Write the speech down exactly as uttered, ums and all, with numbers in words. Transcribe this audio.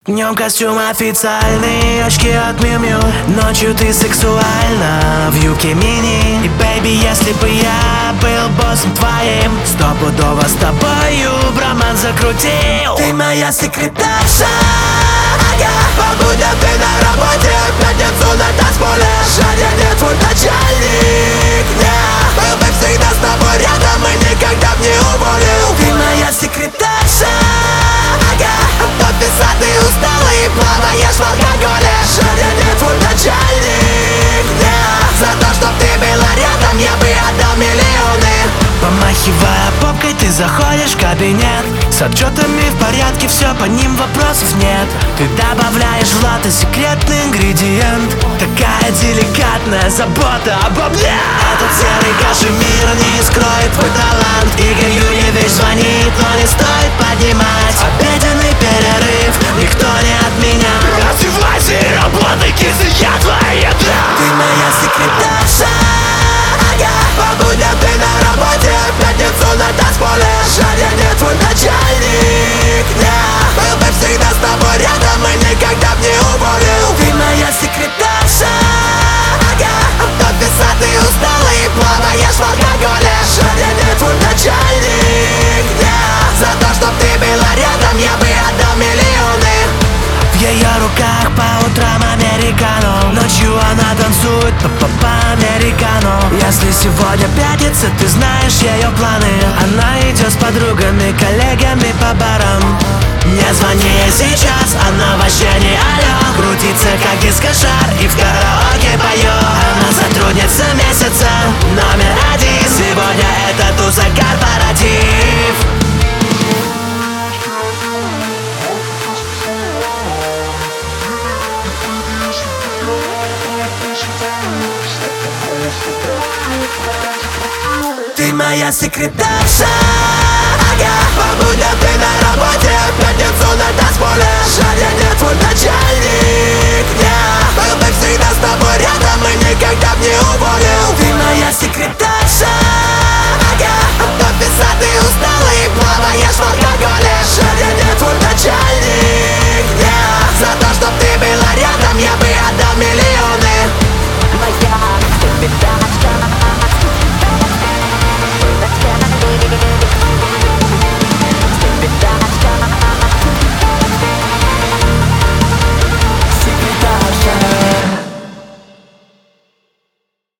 Днем костюм официальный, очки от Miu Miu. Ночью ты сексуальна в юбке мини. И бэйби, если бы я был боссом твоим, стопудово с тобою в роман закрутил. Ты моя секретарша, ага. По будням ты на работе, в пятницу на танцполе. Жаль, я не твой начальник, yeah. Был бы всегда с тобой рядом и никогда б не уволил. Ты моя секретарша, ага. Подписанный, усталый, плаваешь в алкоголе. Жаль, я не твой начальник, yeah. За то, чтоб ты была рядом, я бы отдал миллионы. Помахивая попкой, ты заходишь в кабинет. С отчетами в порядке, все по ним вопросов нет. Ты добавляешь в латте секретный ингредиент. Такая деликатная забота обо мне. Этот серый кашемир не скроет твой талант. Игорь Юрьевич звонит, но не стоит поднимать. Обеденный перерыв никто не отменял. Одевайся и работай, кизы, я твоя еда. Ты моя секретарша, ага. По будням ты на работе, в пятницу на танцполе. Жаль, я не твой начальник, yeah. Был бы всегда с тобой рядом и никогда б не уволил. Ты моя секретарша, ага. Подписанный, усталый, плаваешь в алкоголе. Жаль, я не твой начальник, yeah. За то, чтоб ты была рядом, я бы отдал миллионы. В ее руках по утрам американо. Ночью она танцует по-по-американо. Если сегодня пятница, ты знаешь ее планы. Она идет с подругами, коллегами по барам. Не звони ей сейчас, она вообще не алё. Крутится как дискошар и в караоке поет. Она сотрудница месяца, номер один. Сегодня это туза корпоратив. Ты моя секретарша, ага. По будням ты